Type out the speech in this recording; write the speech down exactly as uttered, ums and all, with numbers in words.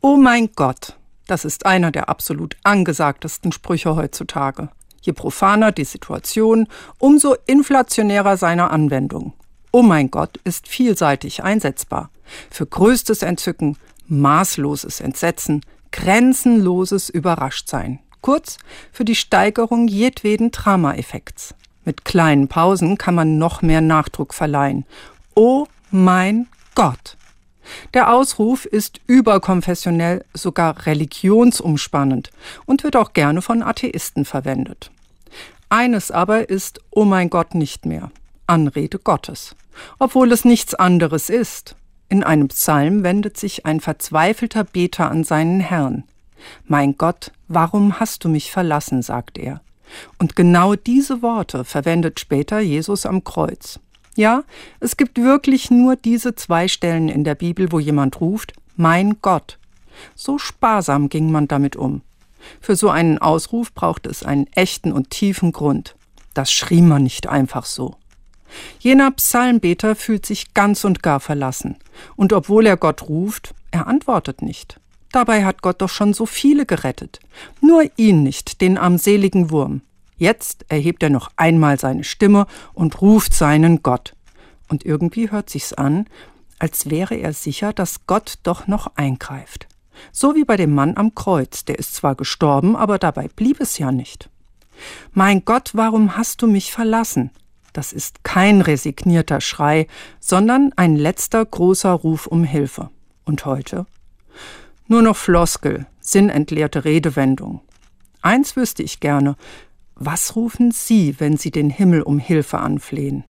Oh mein Gott, das ist einer der absolut angesagtesten Sprüche heutzutage. Je profaner die Situation, umso inflationärer seine Anwendung. Oh mein Gott ist vielseitig einsetzbar. Für größtes Entzücken, maßloses Entsetzen, grenzenloses Überraschtsein. Kurz, für die Steigerung jedweden Dramaeffekts. Mit kleinen Pausen kann man noch mehr Nachdruck verleihen. Oh mein Gott! Der Ausruf ist überkonfessionell, sogar religionsumspannend und wird auch gerne von Atheisten verwendet. Eines aber ist Oh mein Gott nicht mehr, Anrede Gottes, obwohl es nichts anderes ist. In einem Psalm wendet sich ein verzweifelter Beter an seinen Herrn. Mein Gott, warum hast du mich verlassen, sagt er. Und genau diese Worte verwendet später Jesus am Kreuz. Ja, es gibt wirklich nur diese zwei Stellen in der Bibel, wo jemand ruft, mein Gott. So sparsam ging man damit um. Für so einen Ausruf braucht es einen echten und tiefen Grund. Das schrie man nicht einfach so. Jener Psalmbeter fühlt sich ganz und gar verlassen. Und obwohl er Gott ruft, er antwortet nicht. Dabei hat Gott doch schon so viele gerettet. Nur ihn nicht, den armseligen Wurm. Jetzt erhebt er noch einmal seine Stimme und ruft seinen Gott. Und irgendwie hört sich's an, als wäre er sicher, dass Gott doch noch eingreift. So wie bei dem Mann am Kreuz, der ist zwar gestorben, aber dabei blieb es ja nicht. Mein Gott, warum hast du mich verlassen? Das ist kein resignierter Schrei, sondern ein letzter großer Ruf um Hilfe. Und heute? Nur noch Floskel, sinnentleerte Redewendung. Eins wüsste ich gerne. Was rufen Sie, wenn Sie den Himmel um Hilfe anflehen?